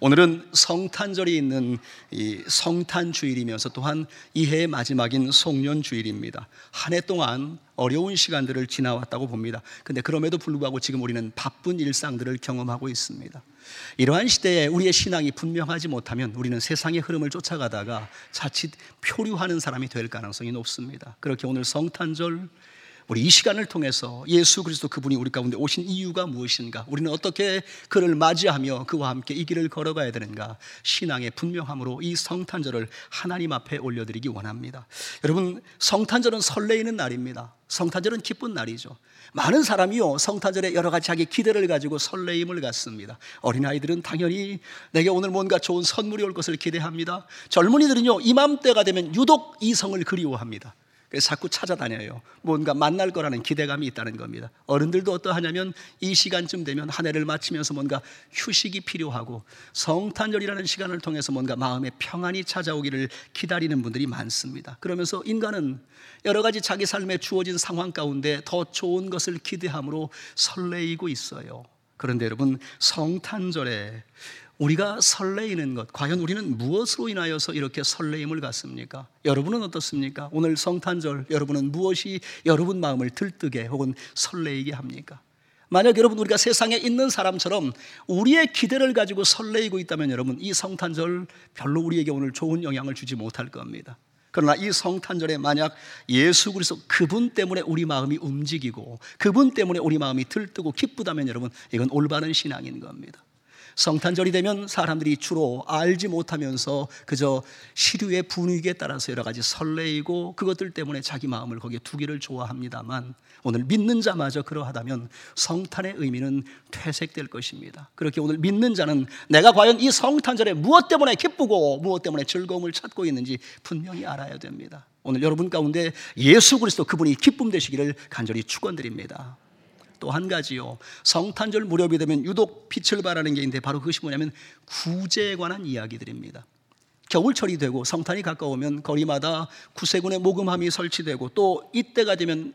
오늘은 성탄절이 있는 이 성탄주일이면서 또한 이 해의 마지막인 송년주일입니다. 한 해 동안 어려운 시간들을 지나왔다고 봅니다. 근데 그럼에도 불구하고 지금 우리는 바쁜 일상들을 경험하고 있습니다. 이러한 시대에 우리의 신앙이 분명하지 못하면 우리는 세상의 흐름을 쫓아가다가 자칫 표류하는 사람이 될 가능성이 높습니다. 그렇게 오늘 성탄절 우리 이 시간을 통해서 예수 그리스도 그분이 우리 가운데 오신 이유가 무엇인가, 우리는 어떻게 그를 맞이하며 그와 함께 이 길을 걸어가야 되는가, 신앙의 분명함으로 이 성탄절을 하나님 앞에 올려드리기 원합니다. 여러분, 성탄절은 설레이는 날입니다. 성탄절은 기쁜 날이죠. 많은 사람이요 성탄절에 여러 가지 자기 기대를 가지고 설레임을 갖습니다. 어린아이들은 당연히 내게 오늘 뭔가 좋은 선물이 올 것을 기대합니다. 젊은이들은요 이맘때가 되면 유독 이성을 그리워합니다. 그래서 자꾸 찾아다녀요. 뭔가 만날 거라는 기대감이 있다는 겁니다. 어른들도 어떠하냐면 이 시간쯤 되면 한 해를 마치면서 뭔가 휴식이 필요하고 성탄절이라는 시간을 통해서 뭔가 마음의 평안이 찾아오기를 기다리는 분들이 많습니다. 그러면서 인간은 여러 가지 자기 삶에 주어진 상황 가운데 더 좋은 것을 기대함으로 설레이고 있어요. 그런데 여러분, 성탄절에 우리가 설레이는 것, 과연 우리는 무엇으로 인하여서 이렇게 설레임을 갖습니까? 여러분은 어떻습니까? 오늘 성탄절 여러분은 무엇이 여러분 마음을 들뜨게 혹은 설레이게 합니까? 만약 여러분 우리가 세상에 있는 사람처럼 우리의 기대를 가지고 설레이고 있다면 여러분 이 성탄절 별로 우리에게 오늘 좋은 영향을 주지 못할 겁니다. 그러나 이 성탄절에 만약 예수 그리스도 그분 때문에 우리 마음이 움직이고 그분 때문에 우리 마음이 들뜨고 기쁘다면 여러분 이건 올바른 신앙인 겁니다. 성탄절이 되면 사람들이 주로 알지 못하면서 그저 시류의 분위기에 따라서 여러 가지 설레이고 그것들 때문에 자기 마음을 거기에 두기를 좋아합니다만, 오늘 믿는 자마저 그러하다면 성탄의 의미는 퇴색될 것입니다. 그렇게 오늘 믿는 자는 내가 과연 이 성탄절에 무엇 때문에 기쁘고 무엇 때문에 즐거움을 찾고 있는지 분명히 알아야 됩니다. 오늘 여러분 가운데 예수 그리스도 그분이 기쁨 되시기를 간절히 축원드립니다. 또 한 가지요, 성탄절 무렵이 되면 유독 빛을 발하는 게 있는데 바로 그것이 뭐냐면 구제에 관한 이야기들입니다. 겨울철이 되고 성탄이 가까우면 거리마다 구세군의 모금함이 설치되고 또 이때가 되면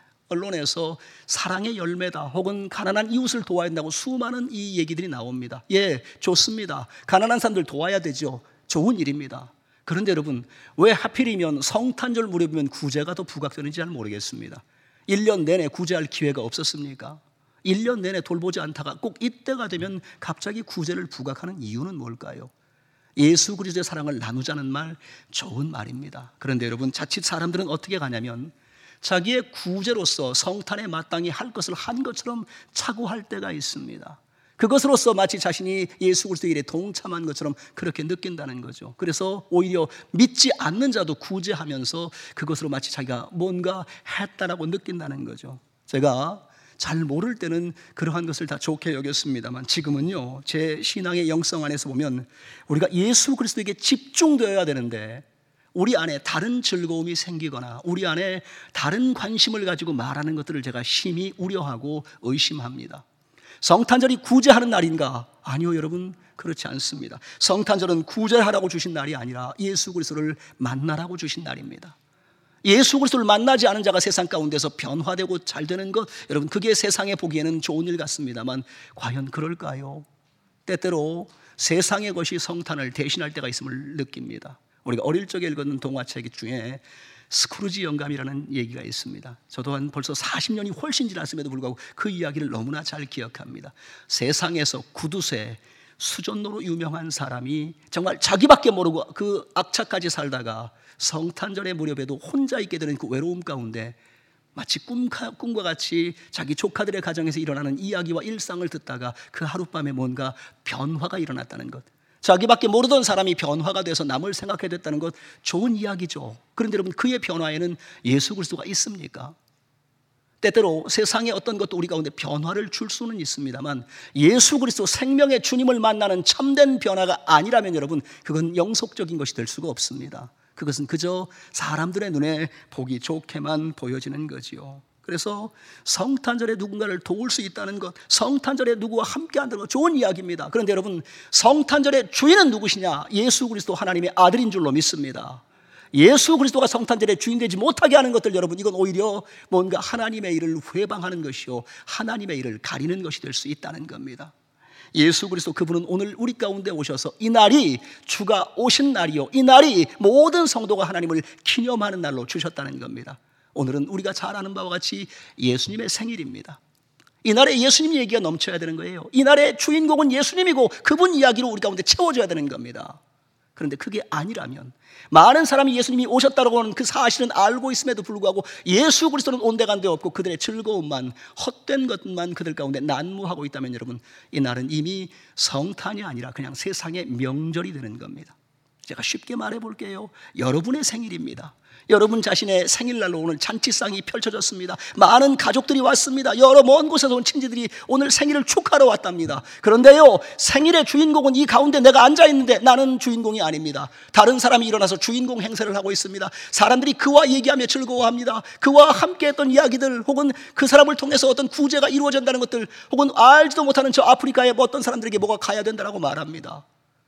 언론에서 사랑의 열매다 혹은 가난한 이웃을 도와야 한다고 수많은 이 얘기들이 나옵니다. 예, 좋습니다. 가난한 사람들 도와야 되죠. 좋은 일입니다. 그런데 여러분, 왜 하필이면 성탄절 무렵이면 구제가 더 부각되는지 잘 모르겠습니다. 1년 내내 구제할 기회가 없었습니까? 1년 내내 돌보지 않다가 꼭 이때가 되면 갑자기 구제를 부각하는 이유는 뭘까요? 예수 그리스도의 사랑을 나누자는 말, 좋은 말입니다. 그런데 여러분, 자칫 사람들은 어떻게 가냐면 자기의 구제로서 성탄에 마땅히 할 것을 한 것처럼 착오할 때가 있습니다. 그것으로서 마치 자신이 예수 그리스도의 일에 동참한 것처럼 그렇게 느낀다는 거죠. 그래서 오히려 믿지 않는 자도 구제하면서 그것으로 마치 자기가 뭔가 했다라고 느낀다는 거죠. 제가 잘 모를 때는 그러한 것을 다 좋게 여겼습니다만 지금은요, 제 신앙의 영성 안에서 보면 우리가 예수 그리스도에게 집중되어야 되는데 우리 안에 다른 즐거움이 생기거나 우리 안에 다른 관심을 가지고 말하는 것들을 제가 심히 우려하고 의심합니다. 성탄절이 구제하는 날인가? 아니요, 여러분, 그렇지 않습니다. 성탄절은 구제하라고 주신 날이 아니라 예수 그리스도를 만나라고 주신 날입니다. 예수 그리스도를 만나지 않은 자가 세상 가운데서 변화되고 잘 되는 것, 여러분 그게 세상에 보기에는 좋은 일 같습니다만 과연 그럴까요? 때때로 세상의 것이 성탄을 대신할 때가 있음을 느낍니다. 우리가 어릴 적에 읽었는 동화책 중에 스크루지 영감이라는 얘기가 있습니다. 저도 한 벌써 40년이 훨씬 지났음에도 불구하고 그 이야기를 너무나 잘 기억합니다. 세상에서 구두쇠, 수전노로 유명한 사람이 정말 자기밖에 모르고 그 악착까지 살다가 성탄절의 무렵에도 혼자 있게 되는 그 외로움 가운데 마치 꿈과 같이 자기 조카들의 가정에서 일어나는 이야기와 일상을 듣다가 그 하룻밤에 뭔가 변화가 일어났다는 것, 자기밖에 모르던 사람이 변화가 돼서 남을 생각하게 됐다는 것, 좋은 이야기죠. 그런데 여러분, 그의 변화에는 예수 그리스도가 있습니까? 때때로 세상의 어떤 것도 우리 가운데 변화를 줄 수는 있습니다만 예수 그리스도 생명의 주님을 만나는 참된 변화가 아니라면 여러분 그건 영속적인 것이 될 수가 없습니다. 그것은 그저 사람들의 눈에 보기 좋게만 보여지는 거지요. 그래서 성탄절에 누군가를 도울 수 있다는 것, 성탄절에 누구와 함께 한다는 것, 좋은 이야기입니다. 그런데 여러분, 성탄절의 주인은 누구시냐? 예수 그리스도 하나님의 아들인 줄로 믿습니다. 예수 그리스도가 성탄절에 주인 되지 못하게 하는 것들, 여러분 이건 오히려 뭔가 하나님의 일을 회방하는 것이요 하나님의 일을 가리는 것이 될 수 있다는 겁니다. 예수 그리스도 그분은 오늘 우리 가운데 오셔서 이 날이 주가 오신 날이요, 이 날이 모든 성도가 하나님을 기념하는 날로 주셨다는 겁니다. 오늘은 우리가 잘 아는 바와 같이 예수님의 생일입니다. 이 날에 예수님 얘기가 넘쳐야 되는 거예요. 이 날의 주인공은 예수님이고 그분 이야기로 우리 가운데 채워져야 되는 겁니다. 그런데 그게 아니라면, 많은 사람이 예수님이 오셨다고 하는 그 사실은 알고 있음에도 불구하고 예수 그리스도는 온데간데 없고 그들의 즐거움만, 헛된 것만 그들 가운데 난무하고 있다면, 여러분, 이 날은 이미 성탄이 아니라 그냥 세상의 명절이 되는 겁니다. 제가 쉽게 말해 볼게요. 여러분의 생일입니다. 여러분 자신의 생일날로 오늘 잔치상이 펼쳐졌습니다. 많은 가족들이 왔습니다. 여러 먼 곳에서 온 친지들이 오늘 생일을 축하하러 왔답니다. 그런데요, 생일의 주인공은 이 가운데 내가 앉아있는데 나는 주인공이 아닙니다. 다른 사람이 일어나서 주인공 행세를 하고 있습니다. 사람들이 그와 얘기하며 즐거워합니다. 그와 함께 했던 이야기들, 혹은 그 사람을 통해서 어떤 구제가 이루어진다는 것들, 혹은 알지도 못하는 저 아프리카의 어떤 사람들에게 뭐가 가야 된다고 말합니다.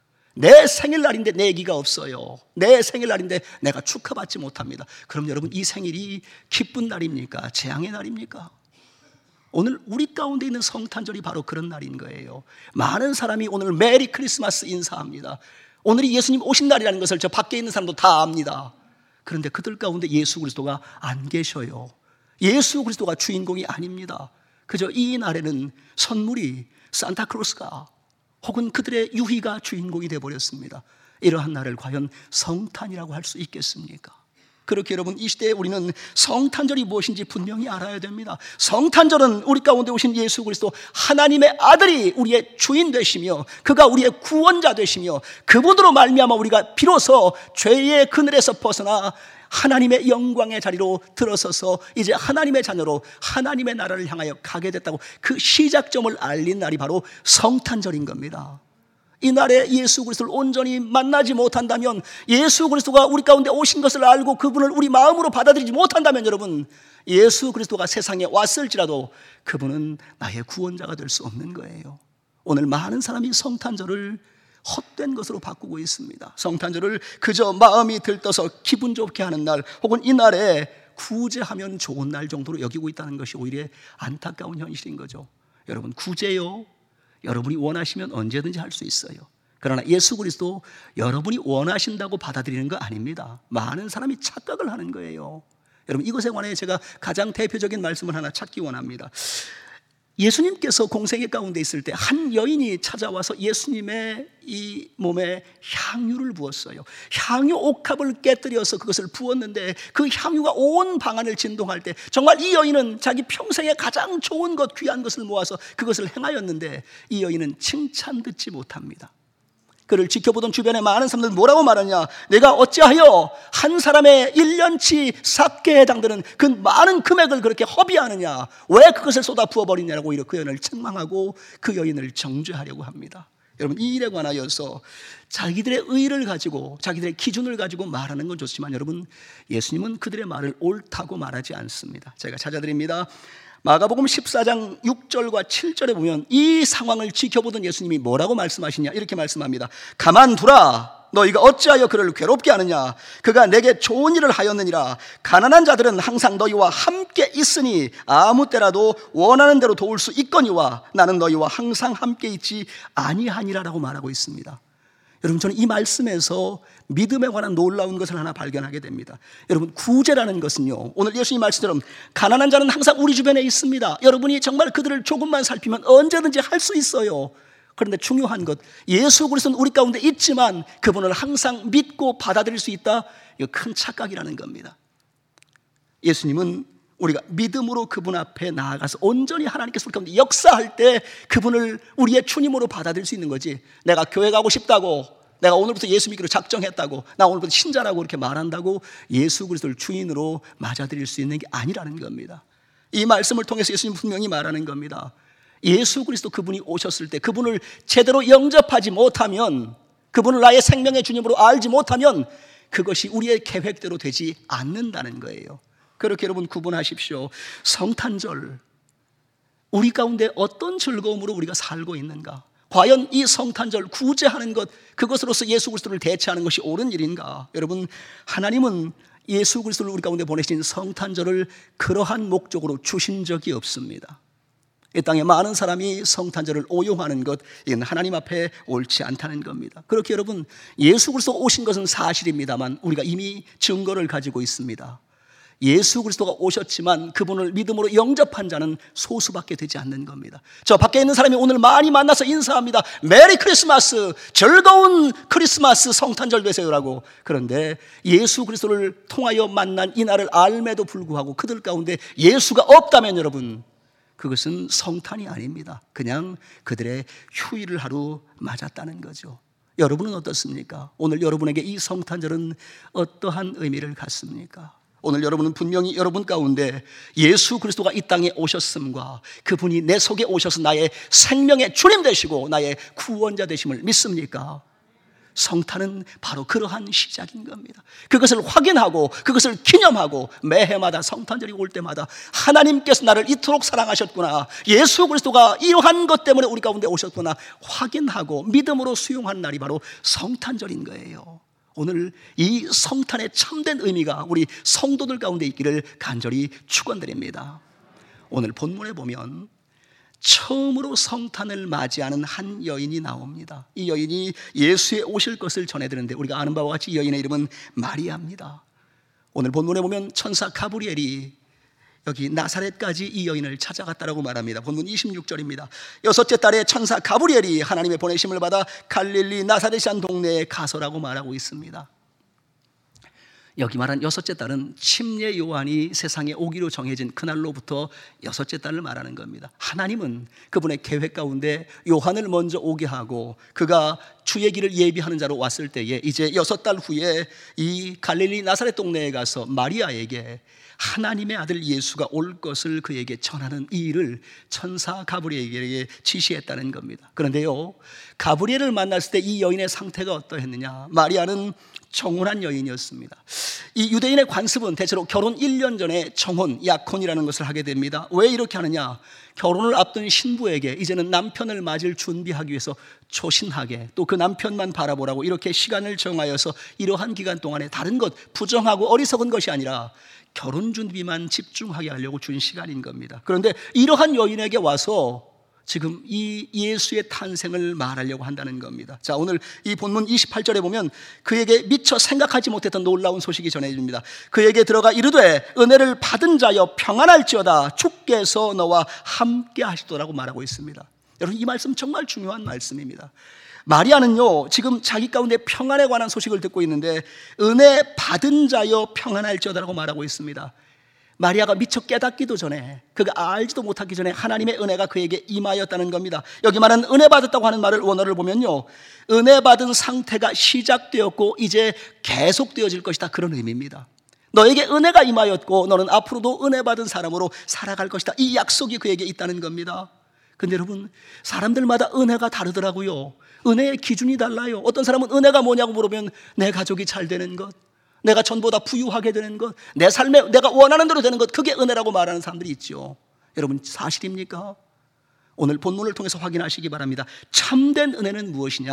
내 생일날인데 내 얘기가 없어요. 내 생일날인데 내가 축하받지 못합니다. 그럼 여러분, 이 생일이 기쁜 날입니까? 재앙의 날입니까? 오늘 우리 가운데 있는 성탄절이 바로 그런 날인 거예요. 많은 사람이 오늘 메리 크리스마스 인사합니다. 오늘이 예수님 오신 날이라는 것을 저 밖에 있는 사람도 다 압니다. 그런데 그들 가운데 예수 그리스도가 안 계셔요. 예수 그리스도가 주인공이 아닙니다. 그저 이 날에는 선물이 산타클로스가, 혹은 그들의 유희가 주인공이 되어버렸습니다. 이러한 날을 과연 성탄이라고 할 수 있겠습니까? 그렇게 여러분, 이 시대에 우리는 성탄절이 무엇인지 분명히 알아야 됩니다. 성탄절은 우리 가운데 오신 예수 그리스도 하나님의 아들이 우리의 주인 되시며 그가 우리의 구원자 되시며 그분으로 말미암아 우리가 비로소 죄의 그늘에서 벗어나 하나님의 영광의 자리로 들어서서 이제 하나님의 자녀로 하나님의 나라를 향하여 가게 됐다고, 그 시작점을 알린 날이 바로 성탄절인 겁니다. 이 날에 예수 그리스도를 온전히 만나지 못한다면, 예수 그리스도가 우리 가운데 오신 것을 알고 그분을 우리 마음으로 받아들이지 못한다면, 여러분, 예수 그리스도가 세상에 왔을지라도 그분은 나의 구원자가 될 수 없는 거예요. 오늘 많은 사람이 성탄절을 헛된 것으로 바꾸고 있습니다. 성탄절을 그저 마음이 들떠서 기분 좋게 하는 날, 혹은 이 날에 구제하면 좋은 날 정도로 여기고 있다는 것이 오히려 안타까운 현실인 거죠. 여러분, 구제요, 여러분이 원하시면 언제든지 할 수 있어요. 그러나 예수 그리스도 여러분이 원하신다고 받아들이는 거 아닙니다. 많은 사람이 착각을 하는 거예요. 여러분, 이것에 관해 제가 가장 대표적인 말씀을 하나 찾기 원합니다. 예수님께서 공생애 가운데 있을 때 한 여인이 찾아와서 예수님의 이 몸에 향유를 부었어요. 향유 옥합을 깨뜨려서 그것을 부었는데 그 향유가 온 방안을 진동할 때 정말 이 여인은 자기 평생에 가장 좋은 것, 귀한 것을 모아서 그것을 행하였는데 이 여인은 칭찬 듣지 못합니다. 그를 지켜보던 주변의 많은 사람들은 뭐라고 말하냐? 내가 어찌하여 한 사람의 1년치 삭개에 해당되는 그 많은 금액을 그렇게 허비하느냐? 왜 그것을 쏟아 부어버리냐고 이렇게 그 여인을 책망하고 그 여인을 정죄하려고 합니다. 여러분, 이 일에 관하여서 자기들의 의의를 가지고, 자기들의 기준을 가지고 말하는 건 좋지만, 여러분, 예수님은 그들의 말을 옳다고 말하지 않습니다. 제가 찾아드립니다. 마가복음 14장 6절과 7절에 보면 이 상황을 지켜보던 예수님이 뭐라고 말씀하시냐? 이렇게 말씀합니다. 가만두라. 너희가 어찌하여 그를 괴롭게 하느냐? 그가 내게 좋은 일을 하였느니라. 가난한 자들은 항상 너희와 함께 있으니 아무 때라도 원하는 대로 도울 수 있거니와 나는 너희와 항상 함께 있지 아니하니라라고 말하고 있습니다. 여러분, 저는 이 말씀에서 믿음에 관한 놀라운 것을 하나 발견하게 됩니다. 여러분, 구제라는 것은요, 오늘 예수님 말씀처럼 가난한 자는 항상 우리 주변에 있습니다. 여러분이 정말 그들을 조금만 살피면 언제든지 할 수 있어요. 그런데 중요한 것, 예수 그리스도는 우리 가운데 있지만 그분을 항상 믿고 받아들일 수 있다? 이거 큰 착각이라는 겁니다. 예수님은 우리가 믿음으로 그분 앞에 나아가서 온전히 하나님께서 우리 가운데 역사할 때 그분을 우리의 주님으로 받아들일 수 있는 거지, 내가 교회 가고 싶다고, 내가 오늘부터 예수 믿기로 작정했다고, 나 오늘부터 신자라고 이렇게 말한다고 예수 그리스도를 주인으로 맞아들일 수 있는 게 아니라는 겁니다. 이 말씀을 통해서 예수님 분명히 말하는 겁니다. 예수 그리스도 그분이 오셨을 때 그분을 제대로 영접하지 못하면, 그분을 나의 생명의 주님으로 알지 못하면 그것이 우리의 계획대로 되지 않는다는 거예요. 그렇게 여러분 구분하십시오. 성탄절, 우리 가운데 어떤 즐거움으로 우리가 살고 있는가? 과연 이 성탄절 구제하는 것, 그것으로서 예수 그리스도를 대체하는 것이 옳은 일인가? 여러분, 하나님은 예수 그리스도를 우리 가운데 보내신 성탄절을 그러한 목적으로 주신 적이 없습니다. 이 땅에 많은 사람이 성탄절을 오용하는 것, 이건 하나님 앞에 옳지 않다는 겁니다. 그렇게 여러분, 예수 그리스도가 오신 것은 사실입니다만 우리가 이미 증거를 가지고 있습니다. 예수 그리스도가 오셨지만 그분을 믿음으로 영접한 자는 소수밖에 되지 않는 겁니다. 저 밖에 있는 사람이 오늘 많이 만나서 인사합니다. 메리 크리스마스, 즐거운 크리스마스 성탄절 되세요라고. 그런데 예수 그리스도를 통하여 만난 이 날을 알매도 불구하고 그들 가운데 예수가 없다면 여러분, 그것은 성탄이 아닙니다. 그냥 그들의 휴일을 하루 맞았다는 거죠. 여러분은 어떻습니까? 오늘 여러분에게 이 성탄절은 어떠한 의미를 갖습니까? 오늘 여러분은 분명히 여러분 가운데 예수 그리스도가 이 땅에 오셨음과 그분이 내 속에 오셔서 나의 생명의 주님 되시고 나의 구원자 되심을 믿습니까? 성탄은 바로 그러한 시작인 겁니다. 그것을 확인하고 그것을 기념하고 매해마다 성탄절이 올 때마다 하나님께서 나를 이토록 사랑하셨구나, 예수 그리스도가 이러한 것 때문에 우리 가운데 오셨구나 확인하고 믿음으로 수용한 날이 바로 성탄절인 거예요. 오늘 이 성탄의 참된 의미가 우리 성도들 가운데 있기를 간절히 축원드립니다. 오늘 본문에 보면 처음으로 성탄을 맞이하는 한 여인이 나옵니다. 이 여인이 예수의 오실 것을 전해드는데 우리가 아는 바와 같이 이 여인의 이름은 마리아입니다. 오늘 본문에 보면 천사 가브리엘이 여기 나사렛까지 이 여인을 찾아갔다라고 말합니다. 본문 26절입니다. 여섯째 달에 천사 가브리엘이 하나님의 보내심을 받아 갈릴리 나사렛이란 동네에 가서라고 말하고 있습니다. 여기 말한 여섯째 달은 침례 요한이 세상에 오기로 정해진 그날로부터 여섯째 달을 말하는 겁니다. 하나님은 그분의 계획 가운데 요한을 먼저 오게 하고 그가 주의 길을 예비하는 자로 왔을 때에 이제 6달 후에 이 갈릴리 나사렛 동네에 가서 마리아에게 하나님의 아들 예수가 올 것을 그에게 전하는 이 일을 천사 가브리엘에게 지시했다는 겁니다. 그런데요, 가브리엘을 만났을 때 이 여인의 상태가 어떠했느냐? 마리아는 청혼한 여인이었습니다. 이 유대인의 관습은 대체로 결혼 1년 전에 청혼, 약혼이라는 것을 하게 됩니다. 왜 이렇게 하느냐? 결혼을 앞둔 신부에게 이제는 남편을 맞을 준비하기 위해서 초신하게 또 그 남편만 바라보라고 이렇게 시간을 정하여서 이러한 기간 동안에 다른 것, 부정하고 어리석은 것이 아니라 결혼 준비만 집중하게 하려고 준 시간인 겁니다. 그런데 이러한 여인에게 와서 지금 이 예수의 탄생을 말하려고 한다는 겁니다. 자, 오늘 이 본문 28절에 보면 그에게 미처 생각하지 못했던 놀라운 소식이 전해집니다. 그에게 들어가 이르되 은혜를 받은 자여 평안할지어다, 주께서 너와 함께 하시더라고 말하고 있습니다. 여러분, 이 말씀 정말 중요한 말씀입니다. 마리아는요, 지금 자기 가운데 평안에 관한 소식을 듣고 있는데 은혜 받은 자여 평안할지어다라고 말하고 있습니다. 마리아가 미처 깨닫기도 전에, 그가 알지도 못하기 전에 하나님의 은혜가 그에게 임하였다는 겁니다. 여기 말하는 은혜 받았다고 하는 말을 원어를 보면요, 은혜 받은 상태가 시작되었고 이제 계속되어질 것이다, 그런 의미입니다. 너에게 은혜가 임하였고 너는 앞으로도 은혜 받은 사람으로 살아갈 것이다, 이 약속이 그에게 있다는 겁니다. 근데 여러분, 사람들마다 은혜가 다르더라고요. 은혜의 기준이 달라요. 어떤 사람은 은혜가 뭐냐고 물으면 내 가족이 잘 되는 것, 내가 전보다 부유하게 되는 것, 내 삶에 내가 원하는 대로 되는 것, 그게 은혜라고 말하는 사람들이 있죠. 여러분, 사실입니까? 오늘 본문을 통해서 확인하시기 바랍니다. 참된 은혜는 무엇이냐?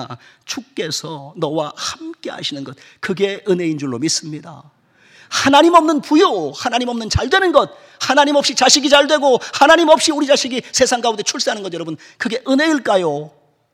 주께서 너와 함께 하시는 것, 그게 은혜인 줄로 믿습니다. 하나님 없는 부유, 하나님 없는 잘 되는 것, 하나님 없이 자식이 잘 되고 하나님 없이 우리 자식이 세상 가운데 출세하는 것, 여러분, 그게 은혜일까요?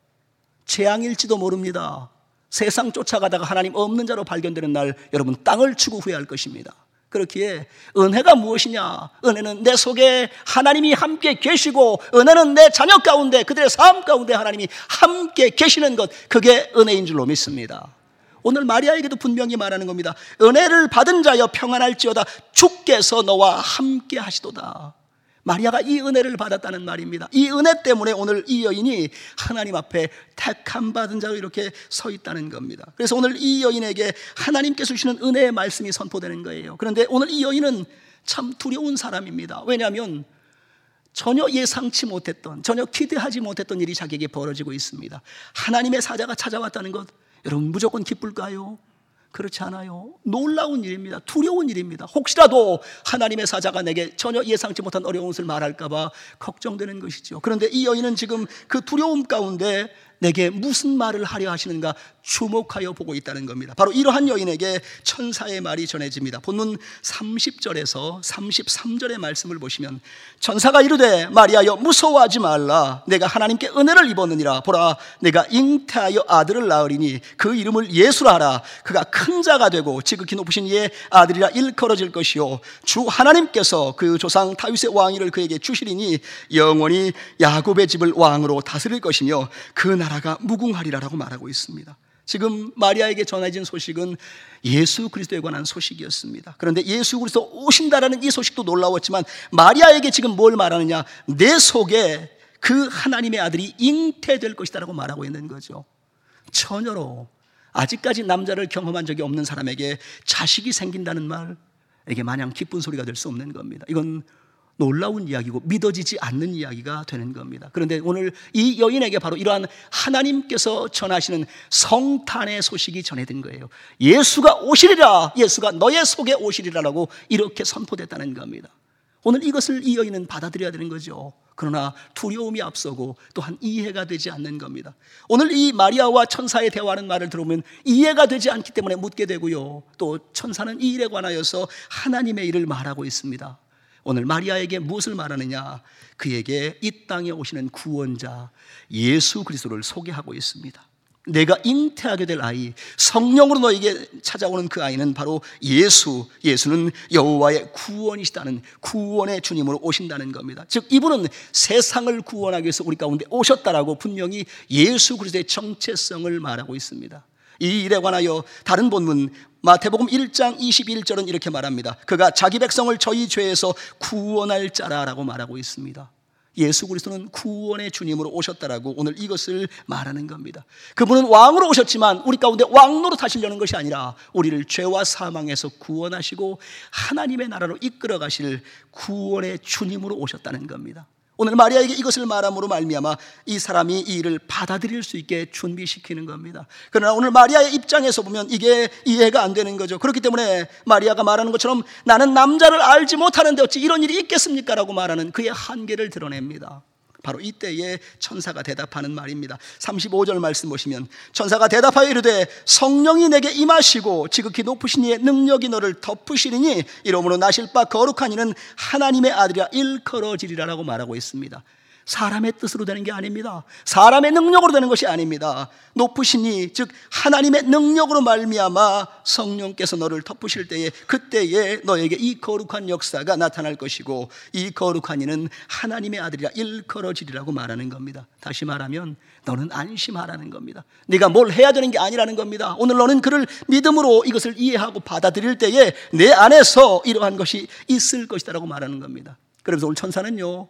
재앙일지도 모릅니다. 세상 쫓아가다가 하나님 없는 자로 발견되는 날, 여러분 땅을 치고 후회할 것입니다. 그렇기에 은혜가 무엇이냐? 은혜는 내 속에 하나님이 함께 계시고, 은혜는 내 자녀 가운데, 그들의 삶 가운데 하나님이 함께 계시는 것, 그게 은혜인 줄로 믿습니다. 오늘 마리아에게도 분명히 말하는 겁니다. 은혜를 받은 자여 평안할지어다, 주께서 너와 함께 하시도다. 마리아가 이 은혜를 받았다는 말입니다. 이 은혜 때문에 오늘 이 여인이 하나님 앞에 택함 받은 자로 이렇게 서 있다는 겁니다. 그래서 오늘 이 여인에게 하나님께서 주시는 은혜의 말씀이 선포되는 거예요. 그런데 오늘 이 여인은 참 두려운 사람입니다. 왜냐하면 전혀 예상치 못했던, 전혀 기대하지 못했던 일이 자기에게 벌어지고 있습니다. 하나님의 사자가 찾아왔다는 것, 여러분 무조건 기쁠까요? 그렇지 않아요. 놀라운 일입니다. 두려운 일입니다. 혹시라도 하나님의 사자가 내게 전혀 예상치 못한 어려운 것을 말할까 봐 걱정되는 것이죠. 그런데 이 여인은 지금 그 두려움 가운데 내게 무슨 말을 하려 하시는가 주목하여 보고 있다는 겁니다. 바로 이러한 여인에게 천사의 말이 전해집니다. 본문 30절에서 33절의 말씀을 보시면 천사가 이르되 마리아여 무서워하지 말라. 내가 하나님께 은혜를 입었느니라. 보라 내가 잉태하여 아들을 낳으리니 그 이름을 예수라 하라. 그가 큰 자가 되고 지극히 높으신 이의 아들이라 일컬어질 것이요 주 하나님께서 그 조상 다윗의 왕위를 그에게 주시리니 영원히 야곱의 집을 왕으로 다스릴 것이며 그 나라가 무궁하리라라고 말하고 있습니다. 지금 마리아에게 전해진 소식은 예수 그리스도에 관한 소식이었습니다. 그런데 예수 그리스도 오신다라는 이 소식도 놀라웠지만 마리아에게 지금 뭘 말하느냐, 내 속에 그 하나님의 아들이 잉태될 것이다라고 말하고 있는 거죠. 처녀로 아직까지 남자를 경험한 적이 없는 사람에게 자식이 생긴다는 말, 이게 마냥 기쁜 소리가 될 수 없는 겁니다. 이건 놀라운 이야기고 믿어지지 않는 이야기가 되는 겁니다. 그런데 오늘 이 여인에게 바로 이러한 하나님께서 전하시는 성탄의 소식이 전해진 거예요. 예수가 오시리라, 예수가 너의 속에 오시리라라고 이렇게 선포됐다는 겁니다. 오늘 이것을 이 여인은 받아들여야 되는 거죠. 그러나 두려움이 앞서고 또한 이해가 되지 않는 겁니다. 오늘 이 마리아와 천사의 대화하는 말을 들어보면 이해가 되지 않기 때문에 묻게 되고요, 또 천사는 이 일에 관하여서 하나님의 일을 말하고 있습니다. 오늘 마리아에게 무엇을 말하느냐, 그에게 이 땅에 오시는 구원자 예수 그리스도를 소개하고 있습니다. 내가 잉태하게 될 아이, 성령으로 너에게 찾아오는 그 아이는 바로 예수는 여호와의 구원이시다는, 구원의 주님으로 오신다는 겁니다. 즉 이분은 세상을 구원하기 위해서 우리 가운데 오셨다라고 분명히 예수 그리스도의 정체성을 말하고 있습니다. 이 일에 관하여 다른 본문 마태복음 1장 21절은 이렇게 말합니다. 그가 자기 백성을 저희 죄에서 구원할 자라라고 말하고 있습니다. 예수 그리스도는 구원의 주님으로 오셨다라고 오늘 이것을 말하는 겁니다. 그분은 왕으로 오셨지만 우리 가운데 왕노로 타시려는 것이 아니라 우리를 죄와 사망에서 구원하시고 하나님의 나라로 이끌어 가실 구원의 주님으로 오셨다는 겁니다. 오늘 마리아에게 이것을 말함으로 말미암아 이 사람이 이 일을 받아들일 수 있게 준비시키는 겁니다. 그러나 오늘 마리아의 입장에서 보면 이게 이해가 안 되는 거죠. 그렇기 때문에 마리아가 말하는 것처럼 나는 남자를 알지 못하는데 어찌 이런 일이 있겠습니까? 라고 말하는 그의 한계를 드러냅니다. 바로 이때에 천사가 대답하는 말입니다. 35절 말씀 보시면 천사가 대답하여 이르되 성령이 내게 임하시고 지극히 높으신 이의 능력이 너를 덮으시리니 이러므로 나실 바 거룩한 이는 하나님의 아들이라 일컬어지리라라고 말하고 있습니다. 사람의 뜻으로 되는 게 아닙니다. 사람의 능력으로 되는 것이 아닙니다. 높으신 이, 즉 하나님의 능력으로 말미암아 성령께서 너를 덮으실 때에 그때에 너에게 이 거룩한 역사가 나타날 것이고 이 거룩한 이는 하나님의 아들이라 일컬어지리라고 말하는 겁니다. 다시 말하면 너는 안심하라는 겁니다. 네가 뭘 해야 되는 게 아니라는 겁니다. 오늘 너는 그를 믿음으로 이것을 이해하고 받아들일 때에 내 안에서 이러한 것이 있을 것이다라고 말하는 겁니다. 그래서 오늘 천사는요,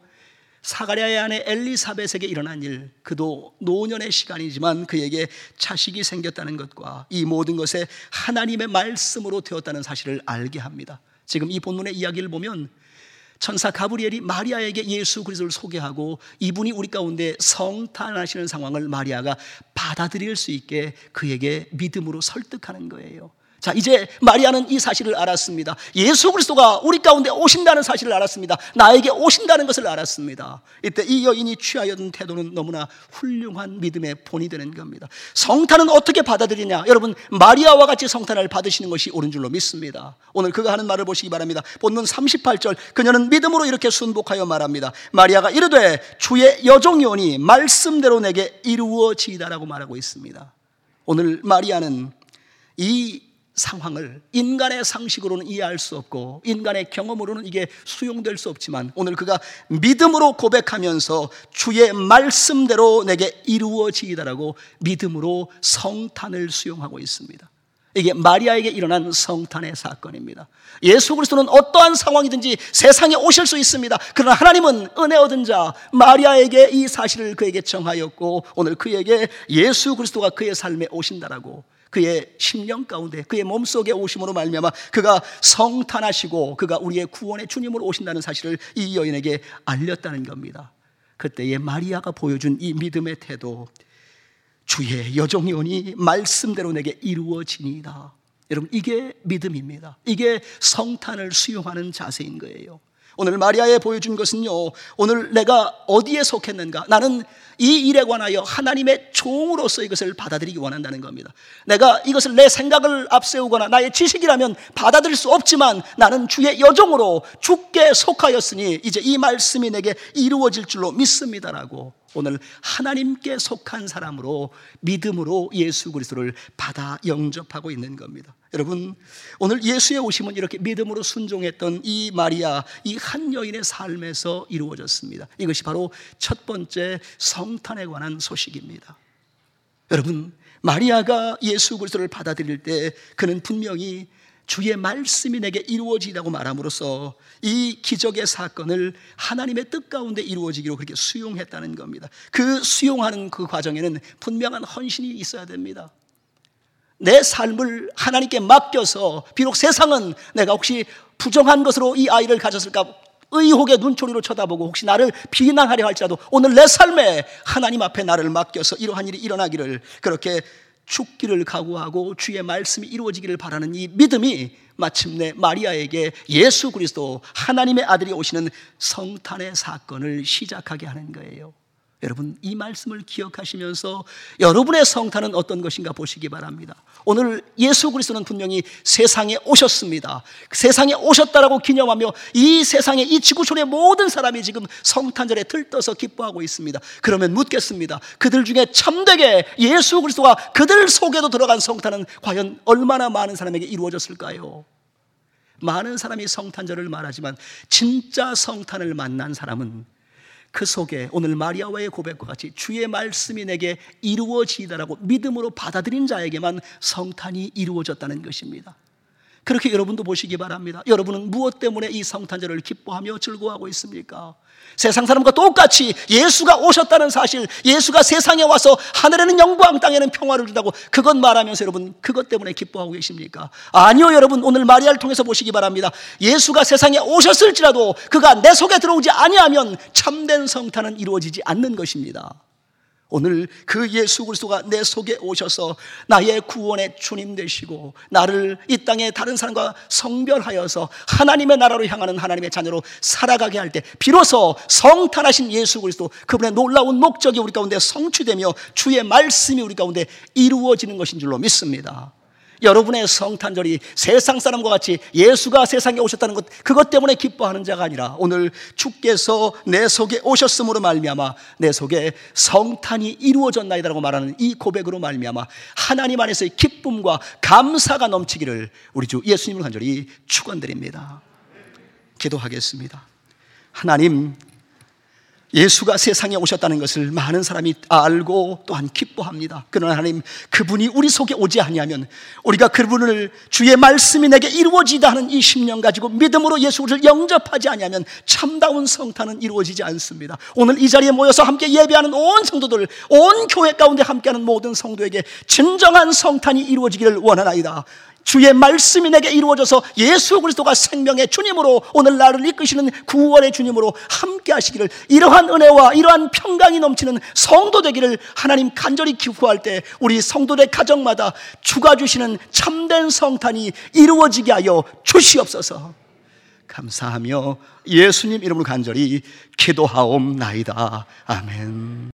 사가랴의 아내 엘리사벳에게 일어난 일, 그도 노년의 시간이지만 그에게 자식이 생겼다는 것과 이 모든 것에 하나님의 말씀으로 되었다는 사실을 알게 합니다. 지금 이 본문의 이야기를 보면 천사 가브리엘이 마리아에게 예수 그리스도를 소개하고 이분이 우리 가운데 성탄하시는 상황을 마리아가 받아들일 수 있게 그에게 믿음으로 설득하는 거예요. 자, 이제 마리아는 이 사실을 알았습니다. 예수 그리스도가 우리 가운데 오신다는 사실을 알았습니다. 나에게 오신다는 것을 알았습니다. 이때 이 여인이 취하였던 태도는 너무나 훌륭한 믿음의 본이 되는 겁니다. 성탄은 어떻게 받아들이냐? 여러분, 마리아와 같이 성탄을 받으시는 것이 옳은 줄로 믿습니다. 오늘 그가 하는 말을 보시기 바랍니다. 본문 38절, 그녀는 믿음으로 이렇게 순복하여 말합니다. 마리아가 이르되 주의 여종이오니 말씀대로 내게 이루어지이다라고 말하고 있습니다. 오늘 마리아는 이 상황을 인간의 상식으로는 이해할 수 없고 인간의 경험으로는 이게 수용될 수 없지만 오늘 그가 믿음으로 고백하면서 주의 말씀대로 내게 이루어지이다라고 믿음으로 성탄을 수용하고 있습니다. 이게 마리아에게 일어난 성탄의 사건입니다. 예수 그리스도는 어떠한 상황이든지 세상에 오실 수 있습니다. 그러나 하나님은 은혜 얻은 자 마리아에게 이 사실을 그에게 정하였고 오늘 그에게 예수 그리스도가 그의 삶에 오신다라고, 그의 심령 가운데 그의 몸속에 오심으로 말미암아 그가 성탄하시고 그가 우리의 구원의 주님으로 오신다는 사실을 이 여인에게 알렸다는 겁니다. 그때의 마리아가 보여준 이 믿음의 태도, 주의 여종이오니 말씀대로 내게 이루어지니이다. 여러분, 이게 믿음입니다. 이게 성탄을 수용하는 자세인 거예요. 오늘 마리아에 보여준 것은요, 오늘 내가 어디에 속했는가, 나는 이 일에 관하여 하나님의 종으로서 이것을 받아들이기 원한다는 겁니다. 내가 이것을 내 생각을 앞세우거나 나의 지식이라면 받아들일 수 없지만 나는 주의 여종으로 주께 속하였으니 이제 이 말씀이 내게 이루어질 줄로 믿습니다라고, 오늘 하나님께 속한 사람으로 믿음으로 예수 그리스도를 받아 영접하고 있는 겁니다. 여러분, 오늘 예수의 오심은 이렇게 믿음으로 순종했던 이 마리아, 이 한 여인의 삶에서 이루어졌습니다. 이것이 바로 첫 번째 성탄에 관한 소식입니다. 여러분, 마리아가 예수 그리스도를 받아들일 때 그는 분명히 주의 말씀이 내게 이루어지다고 말함으로써 이 기적의 사건을 하나님의 뜻 가운데 이루어지기로 그렇게 수용했다는 겁니다. 그 수용하는 그 과정에는 분명한 헌신이 있어야 됩니다. 내 삶을 하나님께 맡겨서, 비록 세상은 내가 혹시 부정한 것으로 이 아이를 가졌을까 의혹의 눈초리로 쳐다보고 혹시 나를 비난하려 할지라도 오늘 내 삶에 하나님 앞에 나를 맡겨서 이러한 일이 일어나기를, 그렇게 죽기를 각오하고 주의 말씀이 이루어지기를 바라는 이 믿음이 마침내 마리아에게 예수 그리스도 하나님의 아들이 오시는 성탄의 사건을 시작하게 하는 거예요. 여러분, 이 말씀을 기억하시면서 여러분의 성탄은 어떤 것인가 보시기 바랍니다. 오늘 예수 그리스도는 분명히 세상에 오셨습니다. 세상에 오셨다라고 기념하며 이 세상에, 이 지구촌의 모든 사람이 지금 성탄절에 들떠서 기뻐하고 있습니다. 그러면 묻겠습니다. 그들 중에 참되게 예수 그리스도가 그들 속에도 들어간 성탄은 과연 얼마나 많은 사람에게 이루어졌을까요? 많은 사람이 성탄절을 말하지만 진짜 성탄을 만난 사람은 그 속에 오늘 마리아와의 고백과 같이 주의 말씀이 내게 이루어지다라고 믿음으로 받아들인 자에게만 성탄이 이루어졌다는 것입니다. 그렇게 여러분도 보시기 바랍니다. 여러분은 무엇 때문에 이 성탄절을 기뻐하며 즐거워하고 있습니까? 세상 사람과 똑같이 예수가 오셨다는 사실, 예수가 세상에 와서 하늘에는 영광, 땅에는 평화를 준다고 그것 말하면서 여러분 그것 때문에 기뻐하고 계십니까? 아니요, 여러분, 오늘 마리아를 통해서 보시기 바랍니다. 예수가 세상에 오셨을지라도 그가 내 속에 들어오지 아니하면 참된 성탄은 이루어지지 않는 것입니다. 오늘 그 예수 그리스도가 내 속에 오셔서 나의 구원의 주님 되시고 나를 이 땅의 다른 사람과 성별하여서 하나님의 나라로 향하는 하나님의 자녀로 살아가게 할 때 비로소 성탄하신 예수 그리스도, 그분의 놀라운 목적이 우리 가운데 성취되며 주의 말씀이 우리 가운데 이루어지는 것인 줄로 믿습니다. 여러분의 성탄절이 세상 사람과 같이 예수가 세상에 오셨다는 것, 그것 때문에 기뻐하는 자가 아니라 오늘 주께서 내 속에 오셨음으로 말미암아 내 속에 성탄이 이루어졌나이다라고 말하는 이 고백으로 말미암아 하나님 안에서의 기쁨과 감사가 넘치기를 우리 주 예수님을 간절히 축원드립니다. 기도하겠습니다. 하나님, 예수가 세상에 오셨다는 것을 많은 사람이 알고 또한 기뻐합니다. 그러나 하나님, 그분이 우리 속에 오지 아니하면 우리가 그분을 주의 말씀이 내게 이루어지다 하는 이 심령 가지고 믿음으로 예수를 영접하지 아니하면 참다운 성탄은 이루어지지 않습니다. 오늘 이 자리에 모여서 함께 예배하는 온 성도들, 온 교회 가운데 함께하는 모든 성도에게 진정한 성탄이 이루어지기를 원하나이다. 주의 말씀이 내게 이루어져서 예수 그리스도가 생명의 주님으로 오늘 나를 이끄시는 구원의 주님으로 함께 하시기를, 이러한 은혜와 이러한 평강이 넘치는 성도 되기를 하나님 간절히 기도할 때 우리 성도들 가정마다 주가 주시는 참된 성탄이 이루어지게 하여 주시옵소서. 감사하며 예수님 이름으로 간절히 기도하옵나이다. 아멘.